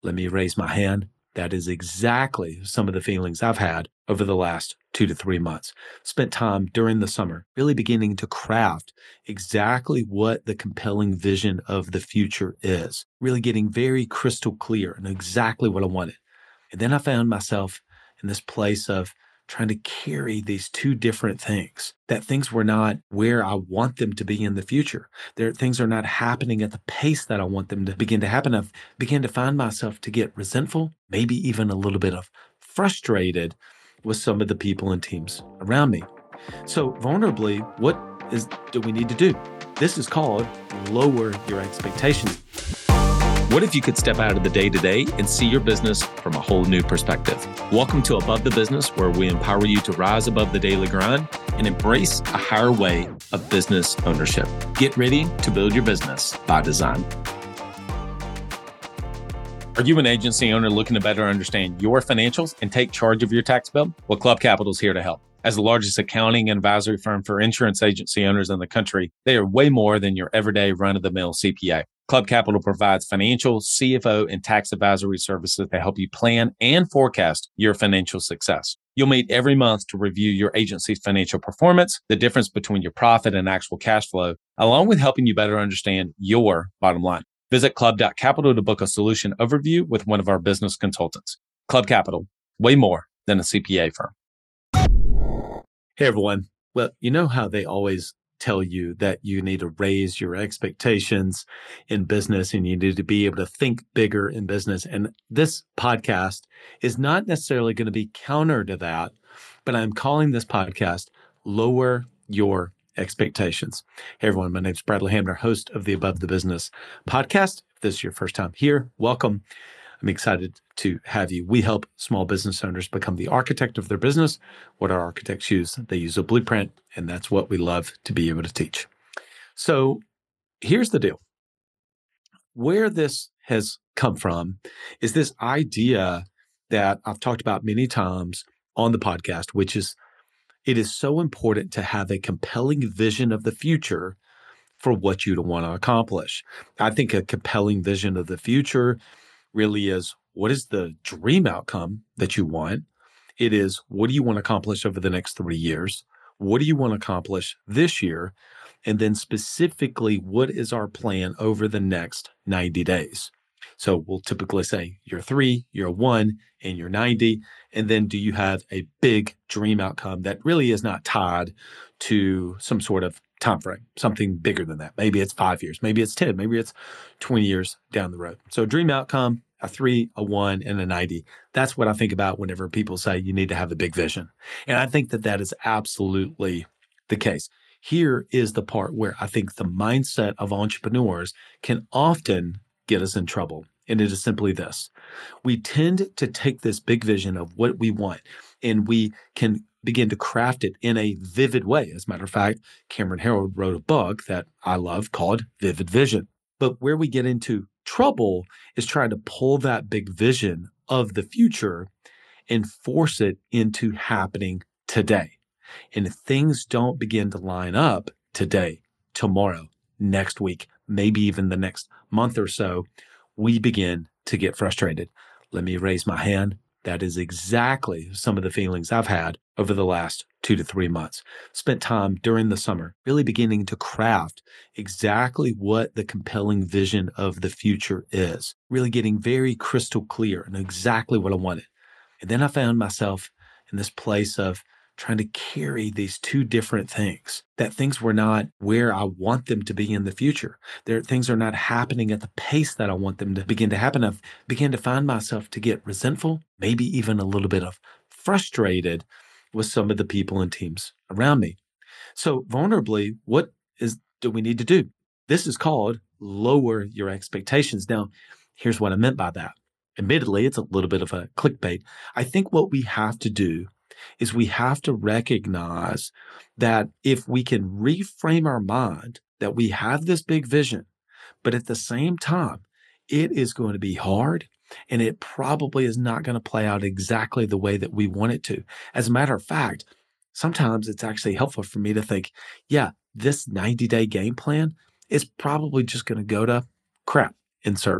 Let me raise my hand. That is exactly some of the feelings I've had over the last 2 to 3 months. Spent time during the summer really beginning to craft exactly what the compelling vision of the future is, really getting very crystal clear and exactly what I wanted. And then I found myself in this place of trying to carry these two different things, that things were not where I want them to be in the future. Things are not happening at the pace that I want them to begin to happen. I've began to find myself to get resentful, maybe even a little bit of frustrated with some of the people and teams around me. So vulnerably, what do we need to do? This is called lower your expectations. What if you could step out of the day-to-day and see your business from a whole new perspective? Welcome to Above the Business, where we empower you to rise above the daily grind and embrace a higher way of business ownership. Get ready to build your business by design. Are you an agency owner looking to better understand your financials and take charge of your tax bill? Well, Club Capital is here to help. As the largest accounting and advisory firm for insurance agency owners in the country, they are way more than your everyday run-of-the-mill CPA. Club Capital provides financial, CFO, and tax advisory services to help you plan and forecast your financial success. You'll meet every month to review your agency's financial performance, the difference between your profit and actual cash flow, along with helping you better understand your bottom line. Visit club.capital to book a solution overview with one of our business consultants. Club Capital, way more than a CPA firm. Hey, everyone. Well, you know how they always tell you that you need to raise your expectations in business and you need to be able to think bigger in business. And this podcast is not necessarily going to be counter to that, but I'm calling this podcast Lower Your Expectations. Hey, everyone. My name is Bradley Hamner, host of the Above the Business podcast. If this is your first time here, welcome. I'm excited to have you. We help small business owners become the architect of their business. What our architects use? They use a blueprint, and that's what we love to be able to teach. So here's the deal. Where this has come from is this idea that I've talked about many times on the podcast, which is it is so important to have a compelling vision of the future for what you want to accomplish. I think a compelling vision of the future really is, what is the dream outcome that you want? It is, what do you want to accomplish over the next 3 years? What do you want to accomplish this year? And then specifically, what is our plan over the next 90 days? So we'll typically say year 3, year 1, and year 90. And then do you have a big dream outcome that really is not tied to some sort of time frame, something bigger than that? Maybe it's 5 years, maybe it's 10, maybe it's 20 years down the road. So dream outcome, a 3, a 1, and a 90. That's what I think about whenever people say you need to have a big vision. And I think that that is absolutely the case. Here is the part where I think the mindset of entrepreneurs can often get us in trouble. And it is simply this. We tend to take this big vision of what we want, and we can begin to craft it in a vivid way. As a matter of fact, Cameron Herold wrote a book that I love called Vivid Vision. But where we get into trouble is trying to pull that big vision of the future and force it into happening today. And if things don't begin to line up today, tomorrow, next week, maybe even the next month or so, we begin to get frustrated. Let me raise my hand. That is exactly some of the feelings I've had over the last 2 to 3 months. Spent time during the summer really beginning to craft exactly what the compelling vision of the future is, really getting very crystal clear and exactly what I wanted. And then I found myself in this place of trying to carry these two different things, that things were not where I want them to be in the future. Things are not happening at the pace that I want them to begin to happen. I've began to find myself to get resentful, maybe even a little bit of frustrated with some of the people and teams around me. So vulnerably, what do we need to do? This is called lower your expectations. Now, here's what I meant by that. Admittedly, it's a little bit of a clickbait. I think what we have to do is we have to recognize that if we can reframe our mind that we have this big vision, but at the same time, it is going to be hard and it probably is not going to play out exactly the way that we want it to. As a matter of fact, sometimes it's actually helpful for me to think, yeah, this 90-day game plan is probably just going to go to crap, insert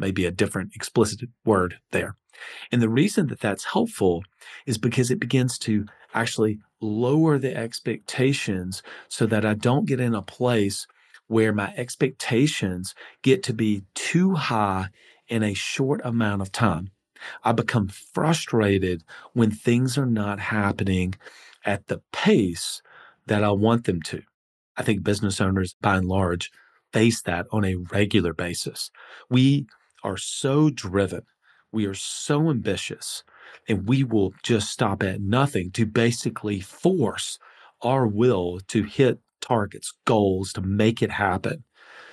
maybe a different explicit word there. And the reason that that's helpful is because it begins to actually lower the expectations so that I don't get in a place where my expectations get to be too high in a short amount of time. I become frustrated when things are not happening at the pace that I want them to. I think business owners, by and large, face that on a regular basis. We are so driven, we are so ambitious, and we will just stop at nothing to basically force our will to hit targets, goals, to make it happen.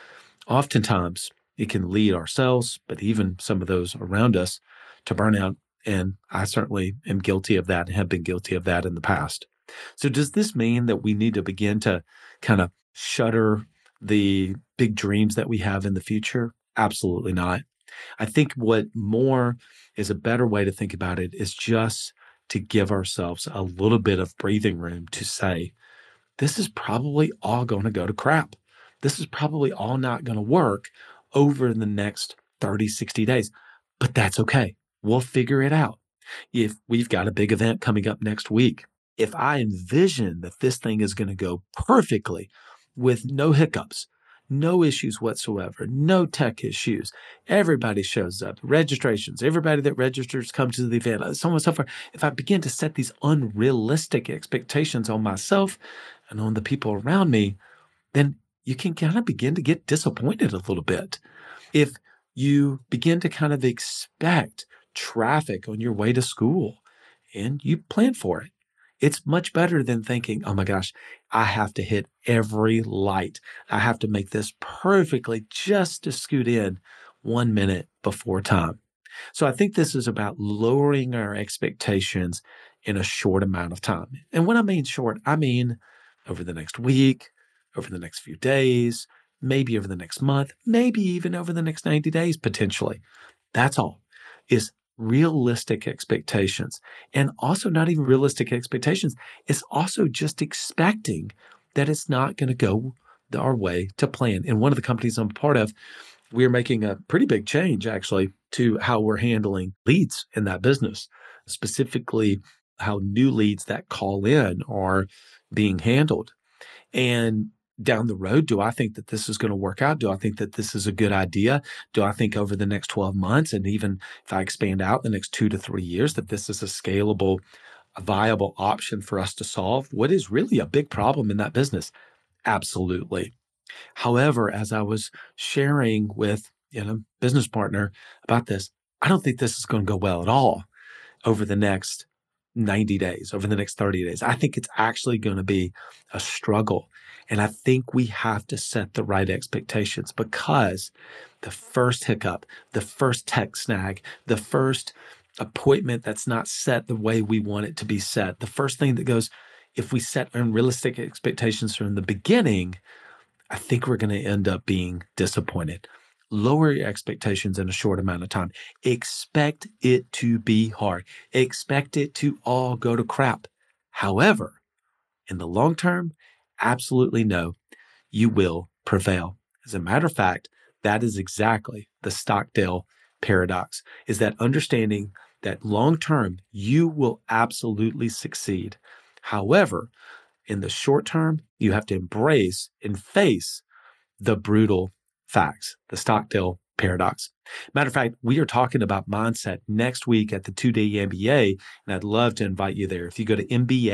Oftentimes, it can lead ourselves, but even some of those around us, to burnout. And I certainly am guilty of that and have been guilty of that in the past. So, does this mean that we need to begin to kind of shutter the big dreams that we have in the future? Absolutely not. I think what more is a better way to think about it is just to give ourselves a little bit of breathing room to say, this is probably all going to go to crap. This is probably all not going to work over the next 30, 60 days, but that's okay. We'll figure it out. If we've got a big event coming up next week, if I envision that this thing is going to go perfectly with no hiccups, no issues whatsoever, no tech issues, everybody shows up, registrations, everybody that registers comes to the event, so on and so forth. If I begin to set these unrealistic expectations on myself and on the people around me, then you can kind of begin to get disappointed a little bit. If you begin to kind of expect traffic on your way to school and you plan for it, it's much better than thinking, oh my gosh, I have to hit every light. I have to make this perfectly just to scoot in 1 minute before time. So I think this is about lowering our expectations in a short amount of time. And when I mean short, I mean over the next week, over the next few days, maybe over the next month, maybe even over the next 90 days, potentially. That's all, is realistic expectations. And also not even realistic expectations. It's also just expecting that it's not going to go our way to plan. And one of the companies I'm a part of, we're making a pretty big change actually to how we're handling leads in that business, specifically how new leads that call in are being handled. And down the road, do I think that this is going to work out? Do I think that this is a good idea? Do I think over the next 12 months, and even if I expand out the next 2 to 3 years, that this is a scalable, a viable option for us to solve what is really a big problem in that business? Absolutely. However, as I was sharing with business partner about this, I don't think this is going to go well at all over the next 90 days, over the next 30 days. I think it's actually going to be a struggle. And I think we have to set the right expectations, because the first hiccup, the first tech snag, the first appointment that's not set the way we want it to be set, the first thing that goes, if we set unrealistic expectations from the beginning, I think we're going to end up being disappointed. Lower your expectations in a short amount of time. Expect it to be hard. Expect it to all go to crap. However, in the long term, absolutely no, you will prevail. As a matter of fact, that is exactly the Stockdale paradox, is that understanding that long term, you will absolutely succeed. However, in the short term, you have to embrace and face the brutal facts, the Stockdale paradox. Matter of fact, we are talking about mindset next week at the 2-day MBA, and I'd love to invite you there. If you go to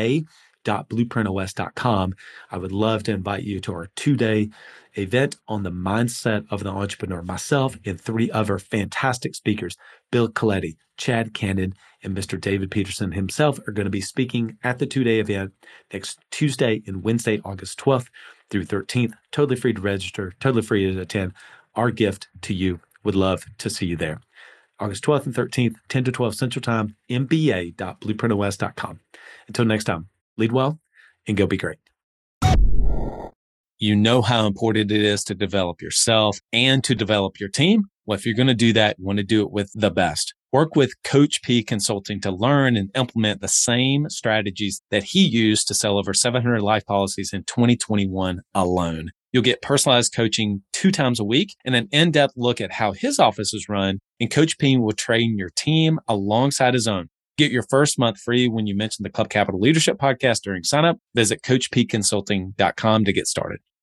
mba.blueprintos.com, I would love to invite you to our 2-day event on the mindset of the entrepreneur. Myself and 3 other fantastic speakers, Bill Coletti, Chad Cannon, and Mr. David Peterson himself are going to be speaking at the 2-day event next Tuesday and Wednesday, August 12th through 13th. Totally free to register, totally free to attend. Our gift to you. Would love to see you there. August 12th and 13th, 10 to 12 Central Time, mba.blueprintos.com. Until next time, lead well and go be great. You know how important it is to develop yourself and to develop your team. Well, if you're going to do that, you want to do it with the best. Work with Coach P Consulting to learn and implement the same strategies that he used to sell over 700 life policies in 2021 alone. You'll get personalized coaching 2 times a week and an in-depth look at how his office is run, and Coach P will train your team alongside his own. Get your first month free when you mention the Club Capital Leadership Podcast during signup. Visit CoachPConsulting.com to get started.